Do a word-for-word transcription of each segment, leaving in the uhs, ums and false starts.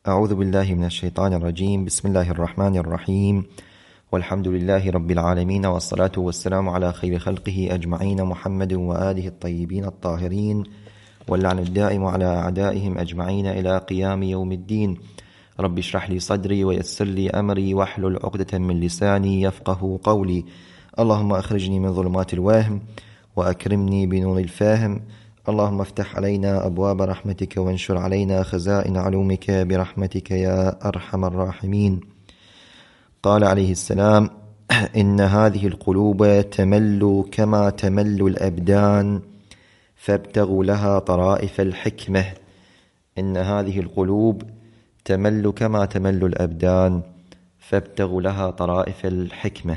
أعوذ بالله من الشيطان الرجيم. بسم الله الرحمن الرحيم، والحمد لله رب العالمين، والصلاة والسلام على خير خلقه أجمعين، محمد وآله الطيبين الطاهرين، واللعن الدائم على أعدائهم أجمعين إلى قيام يوم الدين. رب اشرح لي صدري ويسر لي أمري واحلل عقدة من لساني يفقه قولي. اللهم أخرجني من ظلمات الوهم وأكرمني بنور الفاهم. اللهم افتح علينا أبواب رحمتك وانشر علينا خزائن علومك برحمتك يا أرحم الراحمين. قال عليه السلام: إن هذه القلوب تمل كما تمل الأبدان فابتغوا لها طرائف الحكمة. إن هذه القلوب تمل كما تمل الأبدان فابتغوا لها طرائف الحكمة.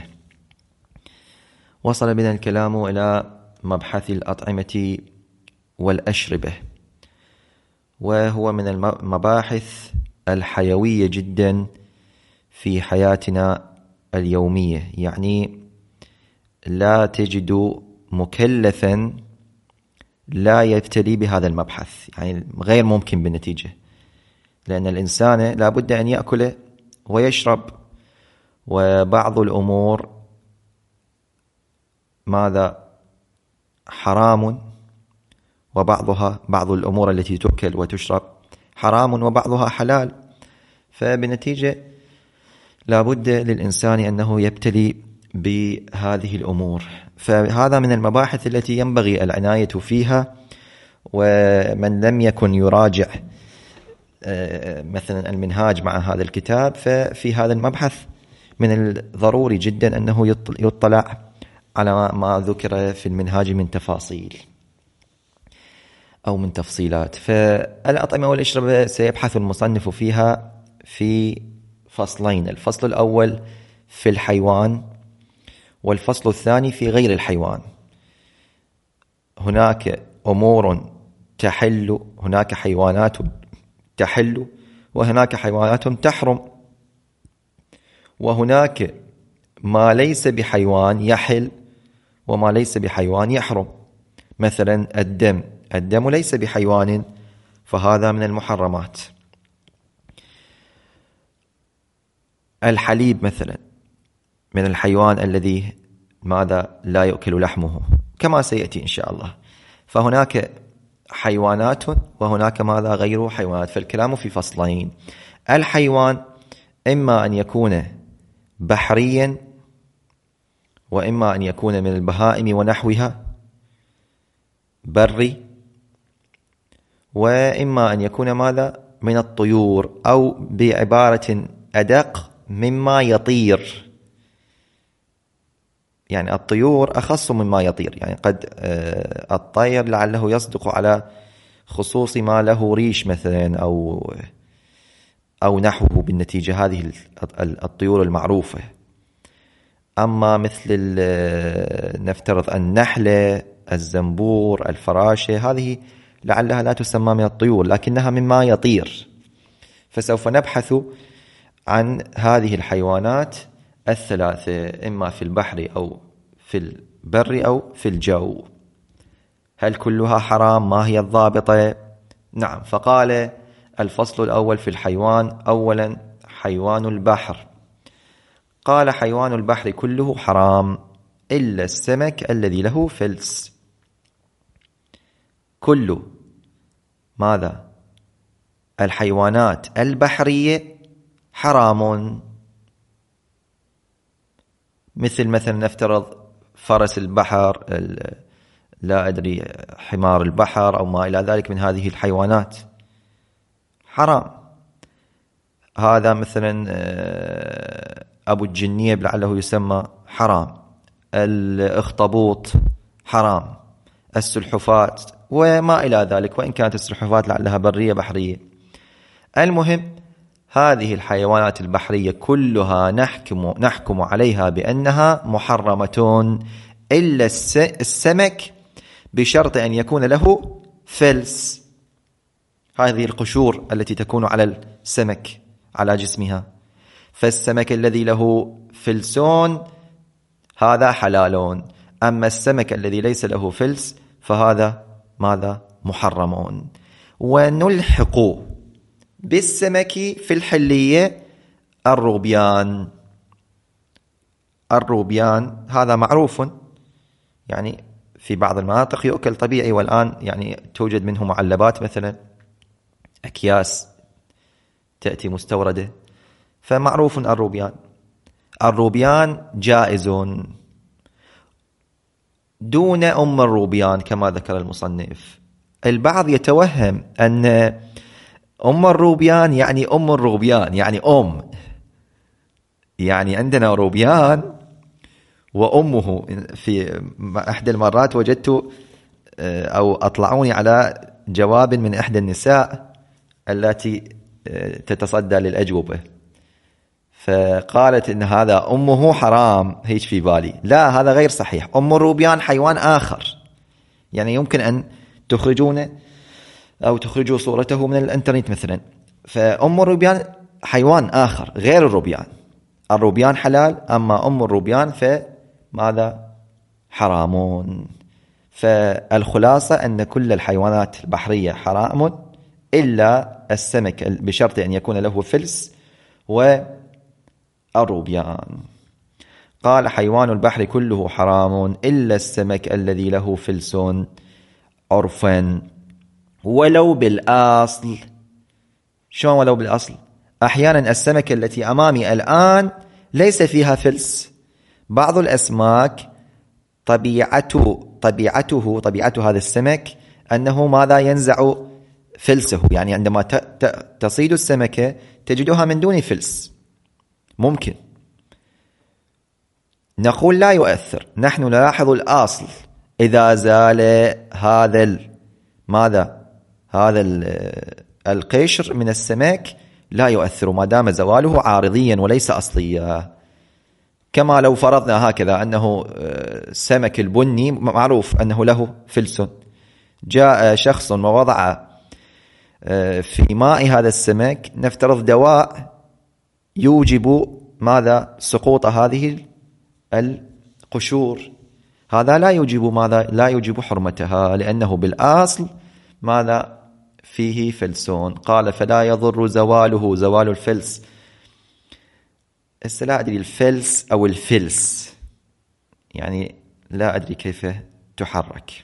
وصل بنا الكلام إلى مبحث الأطعمة والأشربة، وهو من المباحث الحيوية جدا في حياتنا اليومية. يعني لا تجد مكلفا لا يبتلي بهذا المبحث، يعني غير ممكن بالنتيجة، لأن الإنسان لا بد أن يأكل ويشرب، وبعض الأمور ماذا حرام، وبعضها بعض الأمور التي تؤكل وتشرب حرام وبعضها حلال، فبنتيجة لا بد للإنسان أنه يبتلي بهذه الأمور. فهذا من المباحث التي ينبغي العناية فيها، ومن لم يكن يراجع مثلا المنهاج مع هذا الكتاب ففي هذا المبحث من الضروري جدا أنه يطلع على ما ذكر في المنهاج من تفاصيل أو من تفصيلات. فالأطعمة والأشربة سيبحث المصنف فيها في فصلين: الفصل الأول في الحيوان، والفصل الثاني في غير الحيوان. هناك أمور تحل، هناك حيوانات تحل، وهناك حيوانات تحرم، وهناك ما ليس بحيوان يحل وما ليس بحيوان يحرم. مثلا الدم الدم ليس بحيوان فهذا من المحرمات. الحليب مثلا من الحيوان الذي ماذا لا يؤكل لحمه كما سيأتي إن شاء الله. فهناك حيوانات وهناك ماذا غير حيوانات، فالكلام في فصلين. الحيوان إما أن يكون بحريا، وإما أن يكون من البهائم ونحوها بري، وإما أن يكون ماذا من الطيور، أو بعبارة أدق مما يطير. يعني الطيور أخص مما يطير، يعني قد الطير لعله يصدق على خصوص ما له ريش مثلا أو أو نحوه بالنتيجة، هذه الطيور المعروفة. أما مثل نفترض النحلة، الزنبور، الفراشة، هذه لعلها لا تسمى من الطيور لكنها مما يطير. فسوف نبحث عن هذه الحيوانات الثلاثة، إما في البحر أو في البر أو في الجو. هل كلها حرام؟ ما هي الضابطة؟ نعم. فقال الفصل الأول في الحيوان: أولا حيوان البحر. قال: حيوان البحر كله حرام إلا السمك الذي له فلس. كل ماذا الحيوانات البحرية حرام. مثل مثلا نفترض فرس البحر، لا أدري حمار البحر أو ما إلى ذلك من هذه الحيوانات حرام. هذا مثلا أبو الجنيب لعله يسمى حرام. الأخطبوط حرام. السلحفاة وما إلى ذلك، وإن كانت السلحفاة لعلها برية بحرية. المهم هذه الحيوانات البحرية كلها نحكم, نحكم عليها بأنها محرمة إلا السمك، بشرط أن يكون له فلس. هذه القشور التي تكون على السمك على جسمها، فالسمك الذي له فلسون هذا حلال، أما السمك الذي ليس له فلس فهذا ماذا محرمون. ونلحق بالسمك في الحلية الروبيان. الروبيان هذا معروف، يعني في بعض المناطق يؤكل طبيعي، والآن يعني توجد منه معلبات مثلا، أكياس تأتي مستوردة، فمعروف الروبيان. الروبيان جائز دون أم الروبيان كما ذكر المصنف. البعض يتوهم أن أم الروبيان يعني أم الروبيان يعني أم، يعني عندنا روبيان وأمه. في أحد المرات وجدت أو أطلعوني على جواب من إحدى النساء التي تتصدى للأجوبة، فقالت إن هذا أمه حرام. هيك في بالي، لا، هذا غير صحيح. أم الروبيان حيوان آخر، يعني يمكن أن تخرجون أو تخرجوا صورته من الإنترنت مثلا. فأم الروبيان حيوان آخر غير الروبيان. الروبيان حلال، أما أم الروبيان فماذا؟ حرامون. فالخلاصة أن كل الحيوانات البحرية حرام إلا السمك، بشرط أن يكون له فلس والروبيان. قال: حيوان البحر كله حرام إلا السمك الذي له فلس عرفا ولو بالأصل. شلون ولو بالأصل؟ أحيانا السمكة التي أمامي الآن ليس فيها فلس. بعض الأسماك طبيعته طبيعته طبيعة هذا السمك أنه ماذا؟ ينزع فلسه، يعني عندما تصيد السمكة تجدها من دون فلس. ممكن نقول لا يؤثر، نحن نلاحظ الأصل. إذا زال هذا ال... ماذا؟ هذا القشر من السمك لا يؤثر ما دام زواله عارضيا وليس أصليا. كما لو فرضنا هكذا أنه السمك البني معروف أنه له فلس، جاء شخص ووضع في ماء هذا السمك نفترض دواء يوجب ماذا؟ سقوط هذه القشور. هذا لا يوجب ماذا؟ لا يوجب حرمتها، لأنه بالأصل ماذا؟ فيه فلسون. قال: فلا يضر زواله، زوال الفلس. لا أدري الفلس أو الفلس، يعني لا أدري كيف تحرك.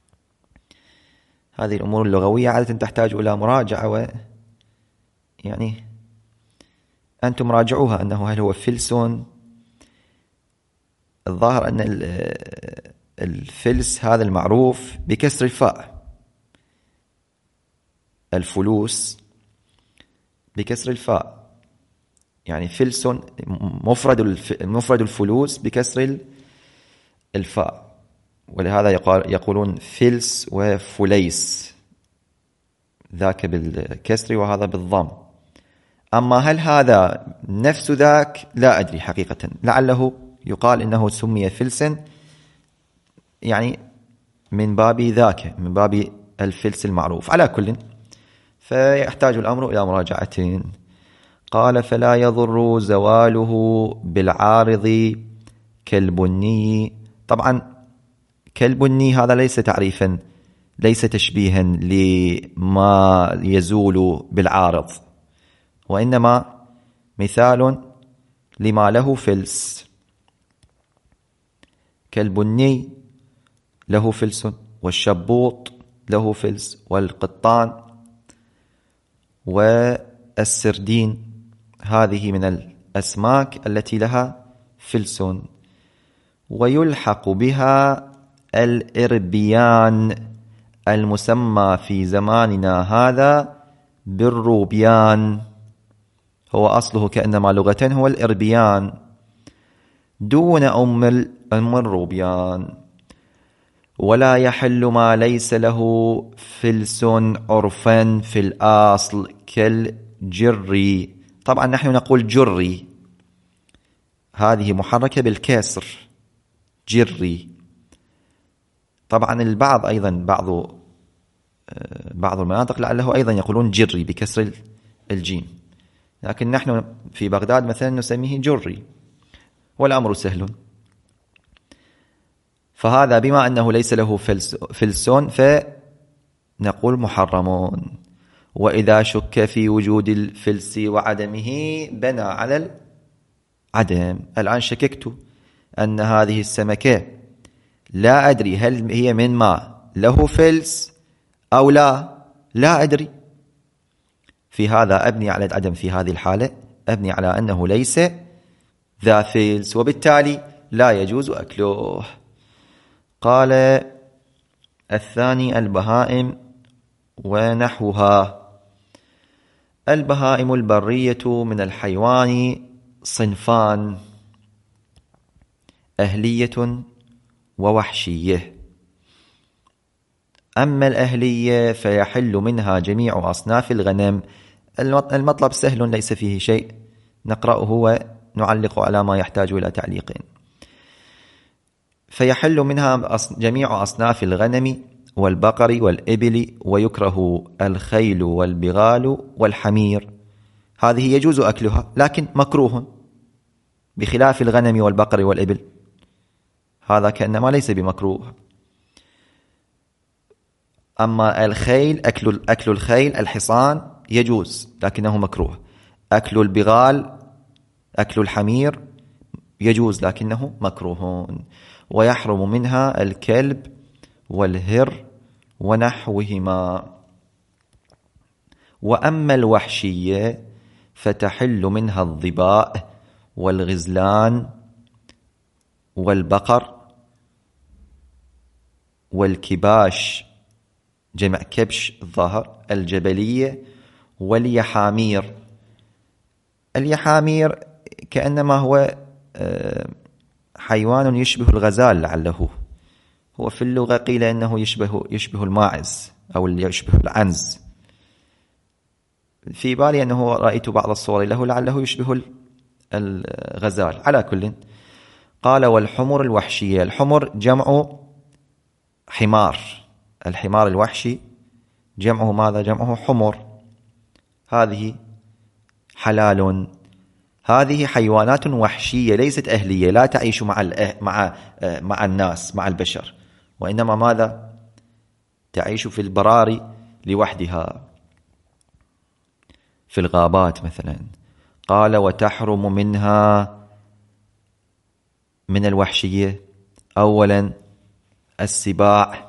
هذه الأمور اللغوية عادة تحتاج إلى مراجعة، و يعني أنتم راجعوها أنه هل هو فلس. الظاهر أن الفلس هذا المعروف بكسر الفاء، الفلوس بكسر الفاء، يعني فلس مفرد مفرد الفلوس بكسر الفاء، ولهذا يقولون فلس وفليس، ذاك بالكسر وهذا بالضم. أما هل هذا نفس ذاك؟ لا أدري حقيقة، لعله يقال إنه سمي فلسا يعني من باب ذاك، من باب الفلس المعروف. على كل، فيحتاج الأمر إلى مراجعة. قال: فلا يضر زواله بالعارض كالبني. طبعا كالبني هذا ليس تعريفا، ليس تشبيها لما يزول بالعارض، وإنما مثال لما له فلس. كالبني له فلس، والشبوط له فلس، والقطان والسردين، هذه من الأسماك التي لها فلس. ويلحق بها الإربيان المسمى في زماننا هذا بالروبيان، هو أصله كأنما لغة هو الإربيان دون أم أم الروبيان. ولا يحل ما ليس له فلس عرفا في الأصل كالجري. طبعا نحن نقول جري، هذه محركة بالكسر، جري. طبعا البعض أيضا بعض بعض المناطق لعله أيضا يقولون جري بكسر الجيم، لكن نحن في بغداد مثلا نسميه جري، والأمر سهل. فهذا بما أنه ليس له فلسون فنقول محرمون. وإذا شك في وجود الفلس وعدمه بنى على العدم. الآن شككت أن هذه السمكة لا أدري هل هي من ماء له فلس أو لا، لا أدري. في هذا أبني على العدم، في هذه الحالة أبني على أنه ليس ذا فلس، وبالتالي لا يجوز أكله. قال الثاني البهائم ونحوها. البهائم البرية من الحيوان صنفان: أهلية ووحشية. أما الأهلية فيحل منها جميع أصناف الغنم. المطلب سهل ليس فيه شيء، نقرأه ونعلق على ما يحتاج إلى تعليق. فيحل منها جميع أصناف الغنم والبقر والإبل، ويكره الخيل والبغال والحمير. هذه يجوز أكلها لكن مكروه، بخلاف الغنم والبقر والإبل، هذا كأنما ليس بمكروه. أما الخيل، أكل أكل الخيل الحصان يجوز لكنه مكروه. أكل البغال، أكل الحمير يجوز لكنه مكروه. ويحرم منها الكلب والهر ونحوهما. وأما الوحشية فتحل منها الظباء والغزلان والبقر والكباش، جمع كبش الظاهر، الجبلية واليحامير. اليحامير كأنما هو حيوان يشبه الغزال، لعله هو في اللغة قيل أنه يشبه يشبه الماعز أو يشبه العنز. في بالي أنه رأيت بعض الصور له لعله يشبه الغزال. على كل، قال والحمر الوحشية. الحمر جمع حمار، الحمار الوحشي جمعه ماذا؟ جمعه حمر. هذه حلال. هذه حيوانات وحشية ليست أهلية، لا تعيش مع مع مع الناس، مع البشر، وإنما ماذا؟ تعيش في البراري لوحدها، في الغابات مثلا. قال وتحرم منها من الوحشية أولا السباع،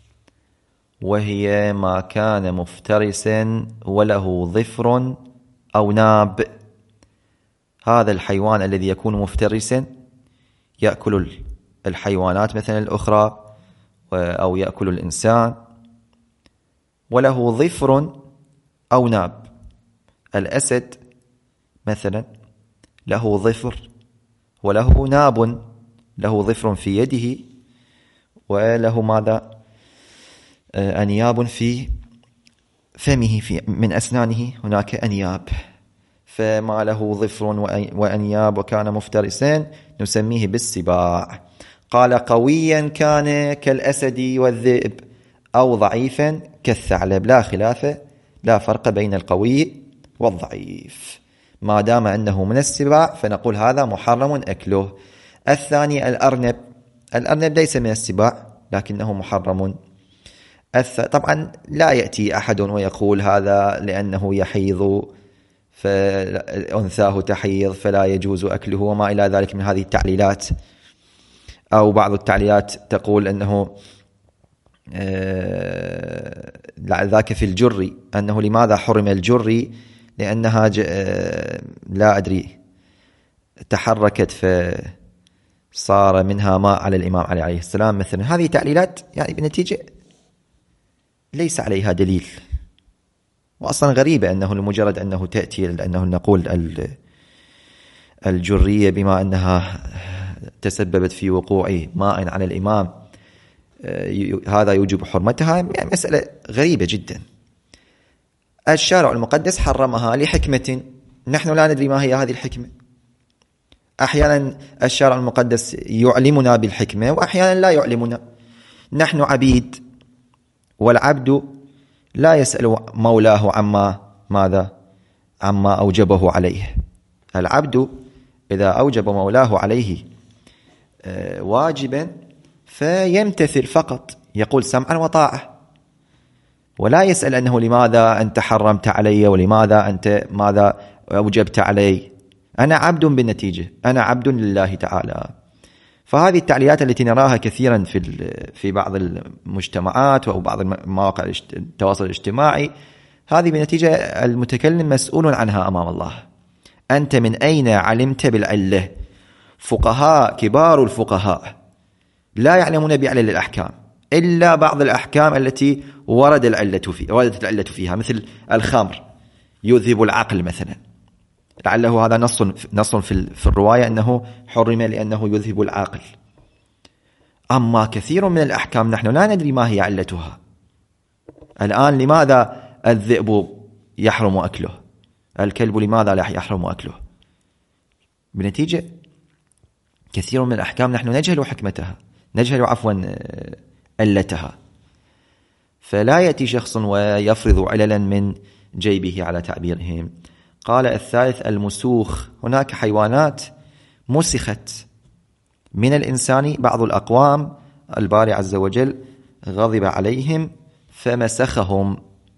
وهي ما كان مفترسا وله ظفر أو ناب. هذا الحيوان الذي يكون مفترسا يأكل الحيوانات مثلا الأخرى أو يأكل الإنسان، وله ظفر أو ناب. الأسد مثلا له ظفر وله ناب، له ظفر في يده وله ماذا؟ أنياب في فمه، في من أسنانه هناك أنياب. فما له ظفر وأنياب وكان مفترسا نسميه بالسباع. قال قويا كان كالأسد والذئب أو ضعيفا كالثعلب. لا خلاف، لا فرق بين القوي والضعيف، ما دام أنه من السباع فنقول هذا محرم أكله. الثاني الأرنب. الأرنب ليس من السباع لكنه محرم. طبعا لا يأتي أحد ويقول هذا لأنه يحيض فأنثاه تحيض فلا يجوز أكله وما إلى ذلك من هذه التعليلات. أو بعض التعليلات تقول أنه ذاك في الجري، أنه لماذا حرم الجري؟ لأنها لا أدري تحركت فصار منها ماء على الإمام علي عليه السلام مثلا. هذه تعليلات يعني بنتيجة ليس عليها دليل، وأصلا غريبة أنه لمجرد أنه تأتي أنه نقول الجرية بما أنها تسببت في وقوع ماء على الإمام هذا يوجب حرمتها. يعني مسألة غريبة جدا. الشارع المقدس حرمها لحكمة نحن لا ندري ما هي هذه الحكمة. أحيانا الشارع المقدس يعلمنا بالحكمة وأحيانا لا يعلمنا. نحن عبيد، والعبد لا يسأل مولاه عما ماذا عما أوجبه عليه. العبد إذا أوجب مولاه عليه واجبا فيمتثل فقط، يقول سمعا وطاعة. ولا يسأل أنه لماذا أنت حرمت علي، ولماذا أنت ماذا أوجبت علي. أنا عبد بالنتيجة، أنا عبد لله تعالى. فهذه التعليلات التي نراها كثيرا في في بعض المجتمعات أو بعض مواقع التواصل الاجتماعي، هذه بنتيجة المتكلم مسؤول عنها أمام الله. أنت من أين علمت بالعلة؟ فقهاء كبار الفقهاء لا يعلمون بعلل الأحكام إلا بعض الأحكام التي ورد العلة في وردت العلة فيها، مثل الخمر يذهب العقل مثلا، لعله هذا نص نص في في الرواية أنه حرم لأنه يذهب العقل. أما كثير من الأحكام نحن لا ندري ما هي علتها. الآن لماذا الذئب يحرم أكله؟ الكلب لماذا لا يحرم أكله؟ بنتيجة كثير من الأحكام نحن نجهل حكمتها، نجهل عفوا علتها. فلا يأتي شخص ويفرض عللا من جيبه على تعبيرهم. قال الثالث المسوخ. هناك حيوانات مسخت من الإنسان، بعض الأقوام الباري عز وجل غضب عليهم فمسخهم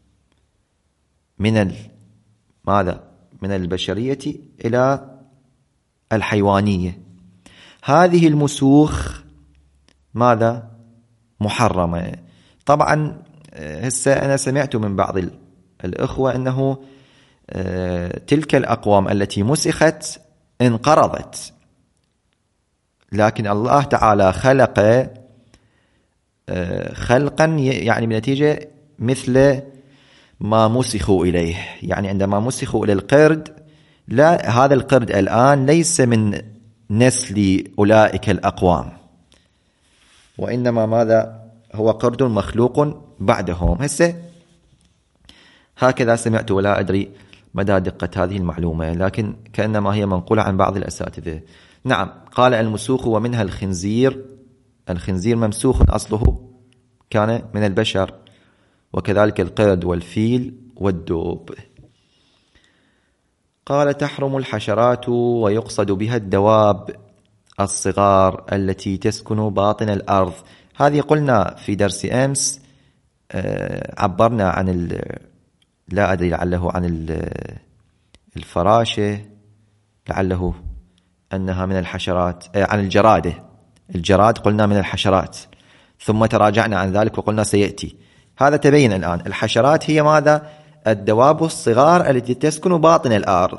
من ال... ماذا؟ من البشرية إلى الحيوانية. هذه المسوخ ماذا؟ محرمة. طبعا هسه أنا سمعت من بعض الأخوة أنه تلك الأقوام التي مسخت انقرضت، لكن الله تعالى خلق خلقا يعني بنتيجة مثل ما مسخوا إليه. يعني عندما مسخوا إلى القرد، لا، هذا القرد الآن ليس من نسل أولئك الأقوام، وإنما ماذا؟ هو قرد مخلوق بعدهم. هسه هكذا سمعت، ولا أدري مدى دقة هذه المعلومة، لكن كأنما هي منقولة عن بعض الأساتذة. نعم. قال المسوخ ومنها الخنزير. الخنزير ممسوخ أصله، كان من البشر، وكذلك القرد والفيل والدوب. قال تحرم الحشرات ويقصد بها الدواب الصغار التي تسكن باطن الأرض. هذه قلنا في درس أمس، عبرنا عن لا أدري لعله عن الفراشة، لعله أنها من الحشرات، عن الجرادة. الجراد قلنا من الحشرات، ثم تراجعنا عن ذلك وقلنا سيأتي. هذا تبين الآن. الحشرات هي ماذا؟ الدواب الصغار التي تسكن باطن الأرض.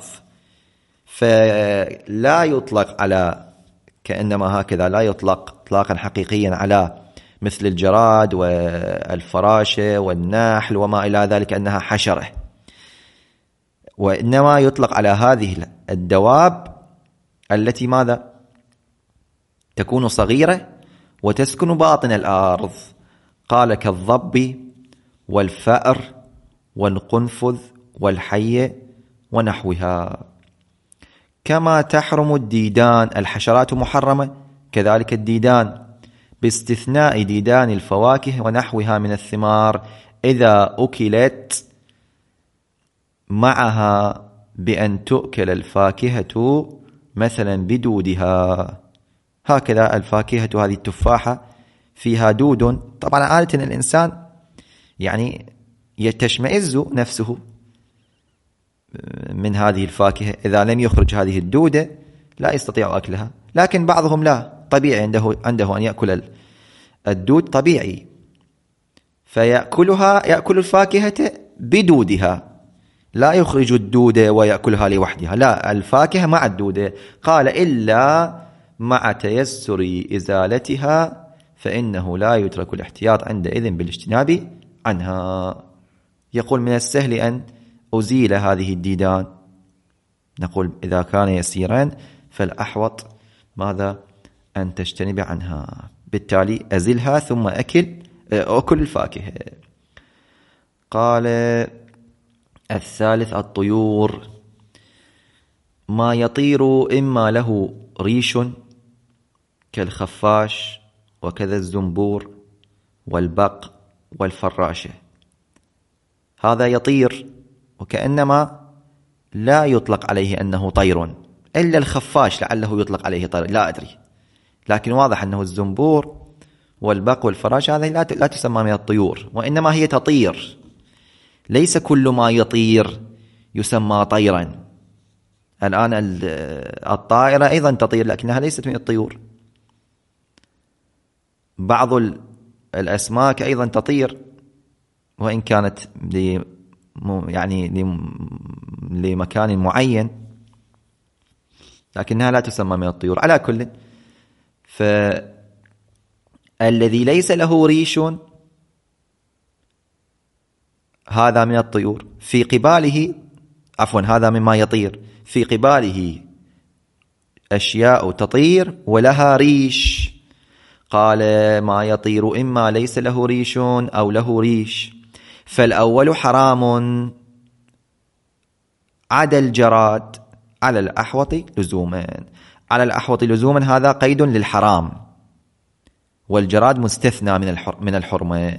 فلا يطلق على، كأنما هكذا لا يطلق اطلاقا حقيقيا على مثل الجراد والفراشة والنحل وما إلى ذلك أنها حشرة، وإنما يطلق على هذه الدواب التي ماذا؟ تكون صغيرة وتسكن باطن الأرض. قال كالضب والفأر والقنفذ والحية ونحوها. كما تحرم الديدان. الحشرات محرمة، كذلك الديدان، باستثناء ديدان الفواكه ونحوها من الثمار إذا أكلت معها بأن تؤكل الفاكهة مثلا بدودها. هكذا الفاكهة هذه التفاحة فيها دود، طبعا عادة الإنسان يعني يتشمئز نفسه من هذه الفاكهة، إذا لم يخرج هذه الدودة لا يستطيع أكلها. لكن بعضهم لا، طبيعي عنده عنده أن يأكل الدود طبيعي، فيأكلها، يأكل الفاكهة بدودها، لا يخرج الدودة ويأكلها لوحدها، لا، الفاكهة مع الدودة. قال إلا مع تيسر إزالتها فإنه لا يترك الاحتياط عندئذ بالاجتناب عنها. يقول من السهل أن أزيل هذه الديدان، نقول إذا كان يسيرا فالأحوط ماذا؟ أن تجتنب عنها. بالتالي أزلها ثم أكل أكل الفاكهة. قال الثالث الطيور. ما يطير إما له ريش كالخفاش وكذا الزنبور والبق والفراشة. هذا يطير وكأنما لا يطلق عليه أنه طير، إلا الخفاش لعله يطلق عليه طير، لا أدري، لكن واضح أنه الزنبور والبق والفراشة هذه لا تسمى من الطيور، وإنما هي تطير ليس كل ما يطير يسمى طيرا. الآن الطائرة أيضا تطير لكنها ليست من الطيور. بعض الأسماك أيضا تطير وإن كانت يعني لمكان معين، لكنها لا تسمى من الطيور. على كل، فالذي ليس له ريش هذا من الطيور. في قباله، عفوا هذا مما يطير، في قباله أشياء تطير ولها ريش. قال ما يطير إما ليس له ريش أو له ريش. فالأول حرام عدا الجراد على الأحوط لزوما. على الأحوط لزوما هذا قيد للحرام، والجراد مستثنى من من الحرمة.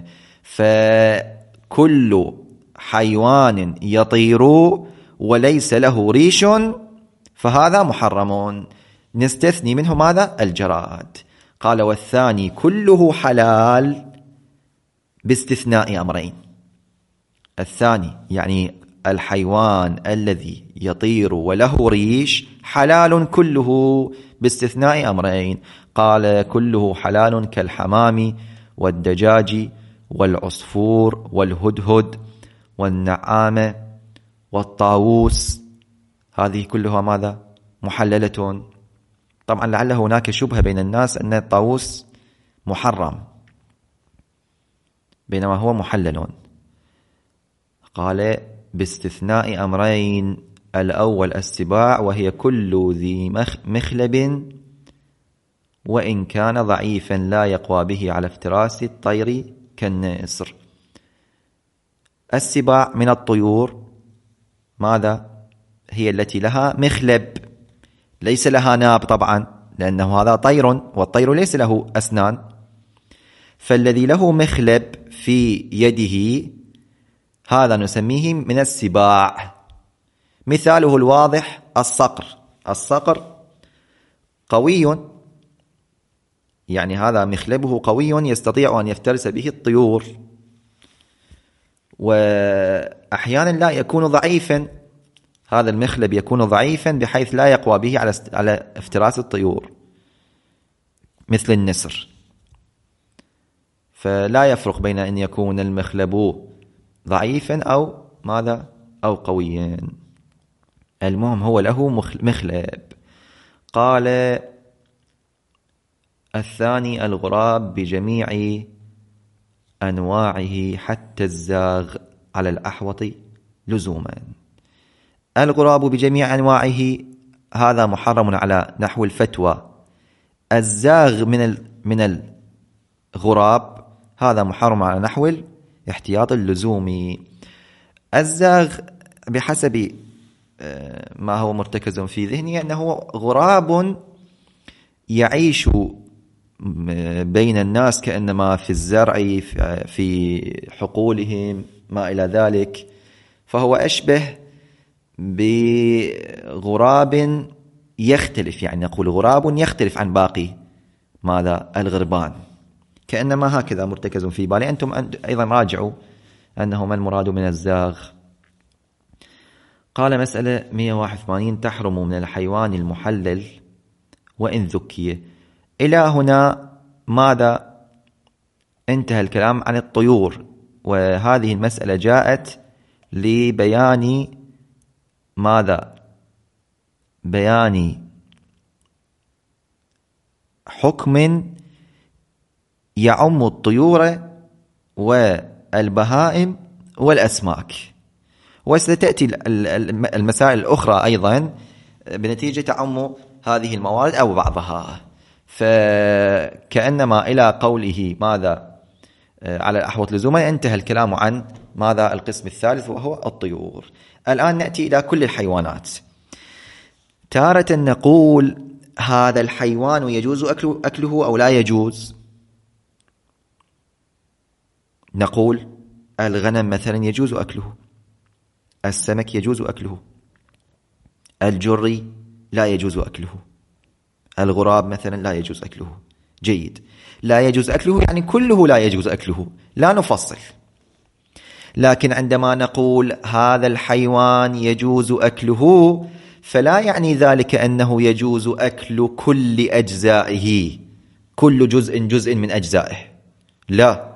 فكل حيوان يطير وليس له ريش فهذا محرم، نستثني منه ماذا؟ الجراد. قال والثاني كله حلال باستثناء أمرين. الثاني يعني الحيوان الذي يطير وله ريش حلال كله باستثناء أمرين. قال كله حلال كالحمام والدجاج والعصفور والهدهد والنعامة والطاووس، هذه كلها ماذا؟ محللة. طبعا لعل هناك شبهة بين الناس أن الطاووس محرم بينما هو محلل. قال باستثناء أمرين: الأول السباع وهي كل ذي مخلب وإن كان ضعيفا لا يقوى به على افتراس الطير كالنسر. السباع من الطيور ماذا؟ هي التي لها مخلب، ليس لها ناب طبعا لأنه هذا طير والطير ليس له أسنان. فالذي له مخلب في يده هذا نسميه من السباع. مثاله الواضح الصقر. الصقر قوي، يعني هذا مخلبه قوي يستطيع أن يفترس به الطيور، وأحيانا لا يكون ضعيفا، هذا المخلب يكون ضعيفا بحيث لا يقوى به على على افتراس الطيور مثل النسر. فلا يفرق بين أن يكون المخلب ضعيفا أو ماذا أو قويا، المهم هو له مخلب. قال الثاني الغراب بجميع أنواعه حتى الزاغ على الأحوط لزوما. الغراب بجميع أنواعه هذا محرم على نحو الفتوى. الزاغ من من الغراب هذا محرم على نحو الاحتياط اللزومي. الزاغ بحسب ما هو مرتكز في ذهني أنه غراب يعيش بين الناس كأنما في الزرع في حقولهم ما إلى ذلك، فهو أشبه بغراب يختلف، يعني نقول غراب يختلف عن باقي ماذا الغربان، كأنما هكذا مرتكز في بالي. أنتم أيضا راجعوا أنه ما المراد من الزاغ. قال مسألة مئة وواحد وثمانين: تحرم من الحيوان المحلل وإن ذكي. إلى هنا ماذا انتهى الكلام عن الطيور، وهذه المسألة جاءت لبيان ماذا؟ بيان حكم يعم الطيور والبهائم والأسماك، وستأتي المسائل الأخرى أيضا بنتيجة تعم هذه الموارد أو بعضها. فكأنما إلى قوله ماذا على الأحوط لزوما انتهى الكلام عن ماذا القسم الثالث وهو الطيور. الآن نأتي إلى كل الحيوانات. تارة نقول هذا الحيوان يجوز أكله, أكله أو لا يجوز. نقول الغنم مثلا يجوز أكله، السمك يجوز أكله، الجري لا يجوز أكله، الغراب مثلا لا يجوز أكله. جيد، لا يجوز أكله يعني كله لا يجوز أكله، لا نفصل. لكن عندما نقول هذا الحيوان يجوز أكله فلا يعني ذلك أنه يجوز أكل كل أجزائه، كل جزء جزء من أجزائه، لا،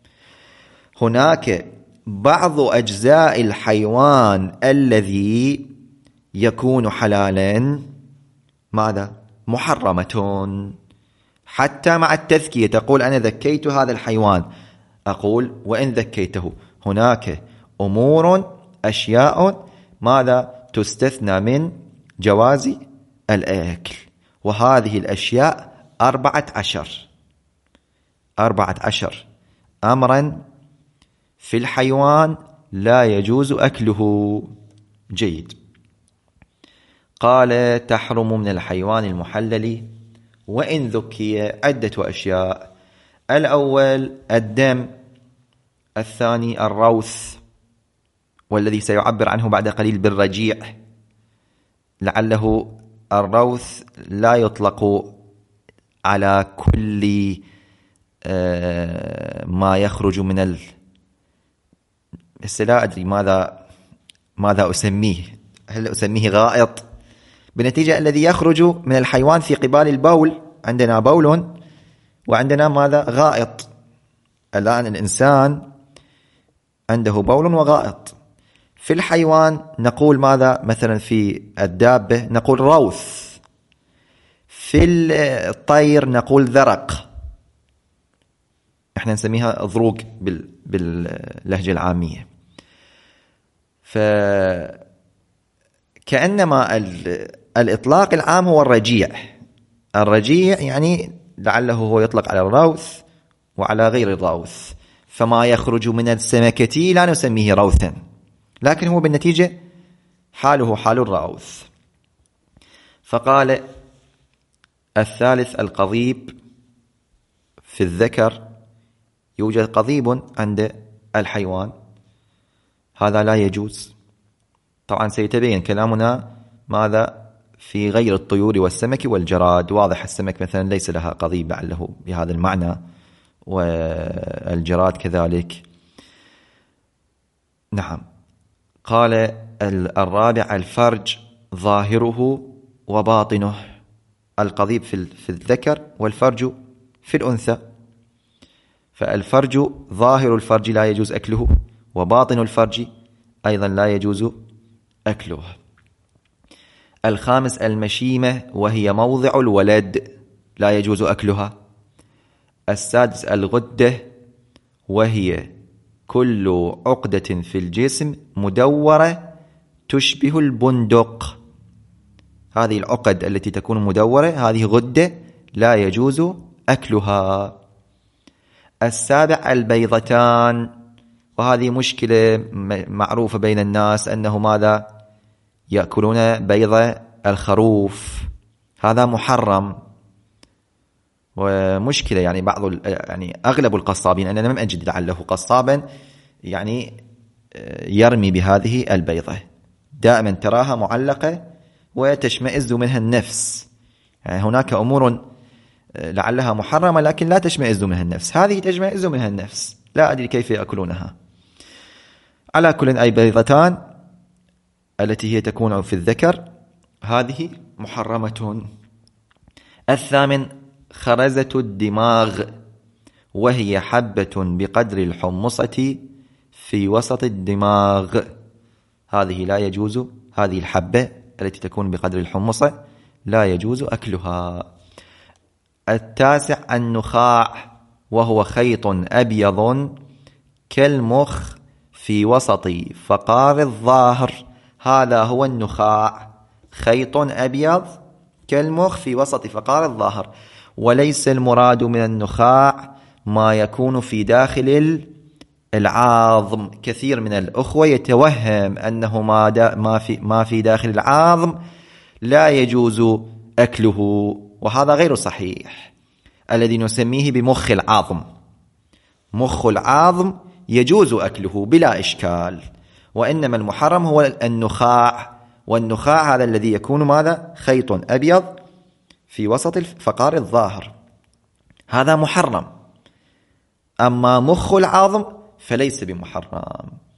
هناك بعض أجزاء الحيوان الذي يكون حلالا ماذا؟ محرمة، حتى مع التذكية تقول أنا ذكيت هذا الحيوان، أقول وإن ذكيته هناك أمور أشياء ماذا تستثنى من جواز الأكل، وهذه الأشياء أربعة عشر أربعة عشر أمرا في الحيوان لا يجوز أكله. جيد. قال تحرم من الحيوان المحلل وإن ذكي عدة أشياء. الأول الدم، الثاني الروث، والذي سيعبر عنه بعد قليل بالرجيع، لعله الروث لا يطلق على كل ما يخرج من ال لا أدري ماذا ماذا أسميه، هل أسميه غائط؟ بنتيجة الذي يخرج من الحيوان في قبال البول، عندنا بول وعندنا ماذا؟ غائط. الآن الإنسان عنده بول وغائط. في الحيوان نقول ماذا؟ مثلا في الدابة نقول روث، في الطير نقول ذرق، احنا نسميها ضروق باللهجة العامية. فكأنما الإطلاق العام هو الرجيع. الرجيع يعني لعله هو يطلق على الروث وعلى غير الروث، فما يخرج من السمكة لا نسميه روثا، لكن هو بالنتيجة حاله حال الروث. فقال الثالث القضيب. في الذكر يوجد قضيب عند الحيوان، هذا لا يجوز. طبعا سيتبين كلامنا ماذا في غير الطيور والسمك والجراد. واضح السمك مثلا ليس لها قضيب لعله بهذا المعنى، والجراد كذلك. نعم. قال الرابع الفرج، ظاهره وباطنه. القضيب في الذكر والفرج في الأنثى. فالفرج ظاهر الفرج لا يجوز أكله، وباطن الفرج أيضا لا يجوز أكله. الخامس المشيمة، وهي موضع الولد، لا يجوز أكلها. السادس الغدة، وهي كل عقدة في الجسم مدورة تشبه البندق. هذه العقد التي تكون مدورة هذه غدة لا يجوز أكلها. السابع البيضتان، وهذه مشكلة معروفة بين الناس أنه ماذا؟ يأكلون بيض الخروف، هذا محرم ومشكلة. يعني بعض يعني أغلب القصابين، أنا لم أجد لعله قصابا يعني يرمي بهذه البيضة، دائما تراها معلقة وتشمئز منها النفس. يعني هناك أمور لعلها محرمة لكن لا تشمئز منها النفس، هذه تشمئز منها النفس، لا أدري كيف يأكلونها. على كل أي بيضتان التي هي تكون في الذكر هذه محرمة. الثامن خرزة الدماغ، وهي حبة بقدر الحمصة في وسط الدماغ، هذه لا يجوز، هذه الحبة التي تكون بقدر الحمصة لا يجوز أكلها. التاسع النخاع، وهو خيط أبيض كالمخ في وسط فقار الظهر، هذا هو النخاع، خيط أبيض كالمخ في وسط فقار الظهر. وليس المراد من النخاع ما يكون في داخل العظم. كثير من الأخوة يتوهم أنه ما في ما في داخل العظم لا يجوز أكله، وهذا غير صحيح. الذي نسميه بمخ العظم، مخ العظم يجوز أكله بلا إشكال، وإنما المحرم هو النخاع. والنخاع هذا الذي يكون ماذا؟ خيط أبيض في وسط فقار الظاهر، هذا محرم. أما مخ العظم فليس بمحرم.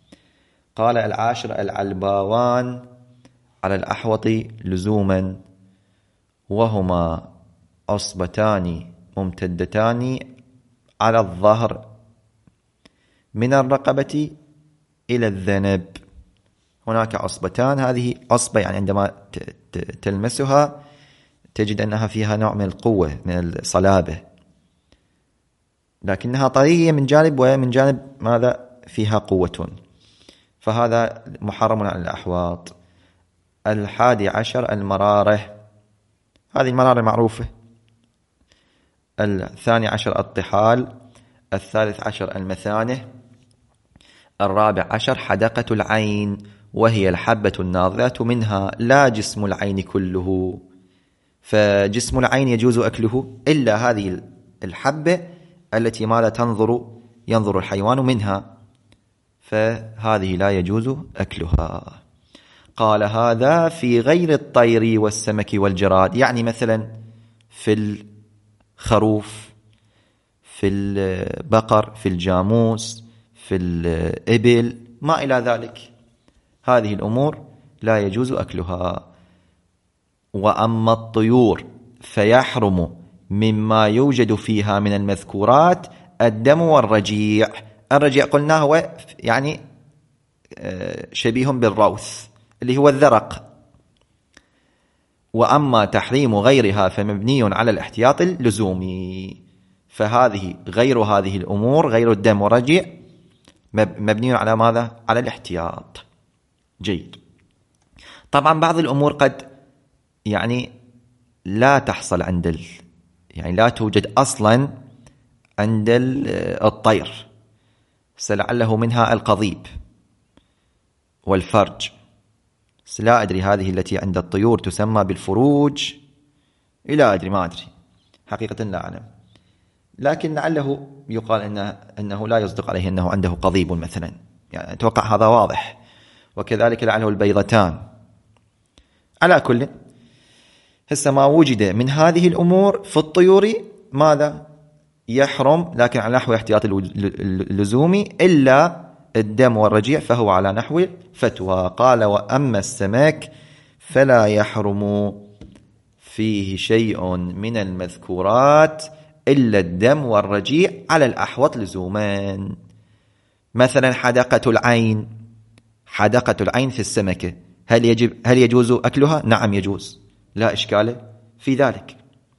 قال العاشر العلباوان على الأحوط لزوما، وهما عصبتان ممتدتان على الظهر من الرقبة إلى الذنب. هناك عصبتان، هذه عصبة يعني عندما تلمسها تجد أنها فيها نوع من القوة، من الصلابة، لكنها طرية من جانب، ومن جانب ماذا فيها قوة، فهذا محرم على الأحواط. الحادي عشر المرارة، هذه المرارة معروفة. الثاني عشر الطحال. الثالث عشر المثانة. الرابع عشر حدقة العين، وهي الحبة الناضرة منها لا جسم العين كله، فجسم العين يجوز أكله إلا هذه الحبة التي ماذا تنظر ينظر الحيوان منها، فهذه لا يجوز أكلها. قال هذا في غير الطير والسمك والجراد، يعني مثلا في الخروف، في البقر، في الجاموس، في الإبل، ما إلى ذلك، هذه الأمور لا يجوز أكلها. وأما الطيور فيحرم مما يوجد فيها من المذكورات الدم والرجيع. الرجيع قلنا هو يعني شبيه بالروث اللي هو الذرق. وأما تحريم غيرها فمبني على الاحتياط اللزومي، فهذه غير هذه الأمور، غير الدم والرجيع، مبني على ماذا؟ على الاحتياط. جيد. طبعا بعض الأمور قد يعني لا تحصل عند ال... يعني لا توجد أصلا عند الطير، سلعله منها القضيب والفرج، لا أدري هذه التي عند الطيور تسمى بالفروج، لا أدري، ما أدري حقيقة، لا أعلم، لكن لعله يقال إنه, إنه لا يصدق عليه أنه عنده قضيب مثلا، يعني أتوقع هذا واضح. وكذلك لعله البيضتان. على كل، هسه ما وجد من هذه الأمور في الطيور ماذا يحرم، لكن على نحو احتياط اللزومي، إلا الدم والرجيع فهو على نحو فتوى. قال وأما السمك فلا يحرم فيه شيء من المذكورات إلا الدم والرجيع على الأحوط لزومان. مثلا حدقة العين، حدقة العين في السمكة، هل يجب هل يجوز أكلها؟ نعم يجوز، لا إشكال في ذلك.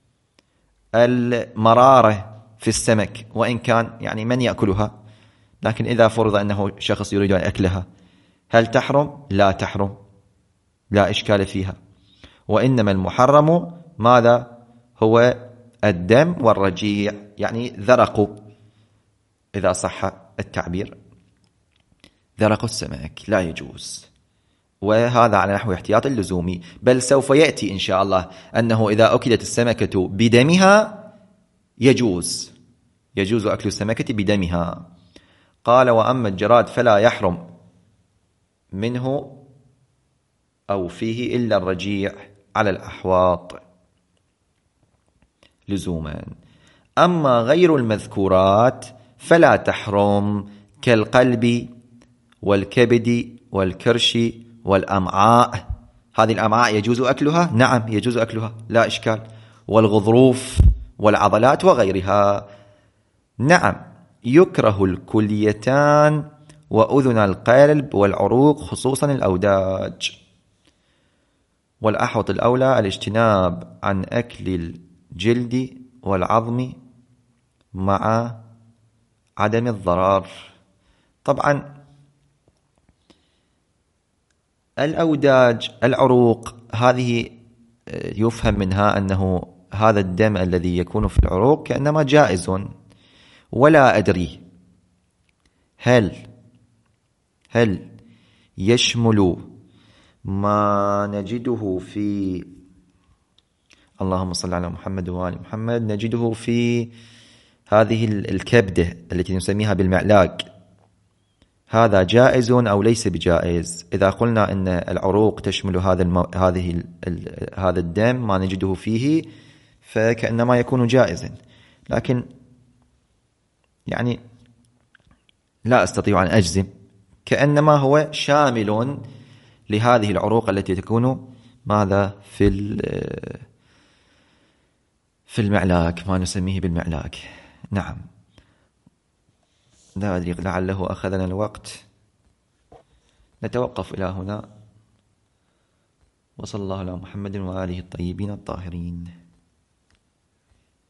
المرارة في السمك، وإن كان يعني من يأكلها، لكن إذا فرض أنه شخص يريد أن أكلها، هل تحرم؟ لا تحرم، لا إشكال فيها. وإنما المحرم ماذا؟ هو الدم والرجيع، يعني ذرق، إذا صح التعبير، ذرق السمك لا يجوز، وهذا على نحو احتياط اللزومي. بل سوف يأتي إن شاء الله أنه إذا أكلت السمكة بدمها يجوز يجوز أكل السمكة بدمها. قال وأما الجراد فلا يحرم منه أو فيه إلا الرجيع على الأحواط لزوما. أما غير المذكورات فلا تحرم، كالقلب والكبد والكرش والأمعاء. هذه الأمعاء يجوز أكلها؟ نعم يجوز أكلها، لا إشكال. والغضروف والعضلات وغيرها. نعم يكره الكليتان وأذن القلب والعروق، خصوصا الأوداج. والأحوط الأولى الاجتناب عن أكل الجلد والعظم مع عدم الضرر. طبعا الأوداج، العروق، هذه يفهم منها أنه هذا الدم الذي يكون في العروق كأنما جائز، ولا أدري هل هل يشمل ما نجده في، اللهم صل على محمد وآل محمد، نجده في هذه الكبدة التي نسميها بالمعلاق، هذا جائز أو ليس بجائز؟ إذا قلنا أن العروق تشمل هذا المو... هذه ال... هذا الدم ما نجده فيه، فكأنما يكون جائزا، لكن يعني لا أستطيع أن أجزم كأنما هو شامل لهذه العروق التي تكون ماذا في في المعلاك، ما نسميه بالمعلاك. نعم، لا أدري لعله أخذنا الوقت، نتوقف إلى هنا. وصلى الله على محمد وآله الطيبين الطاهرين.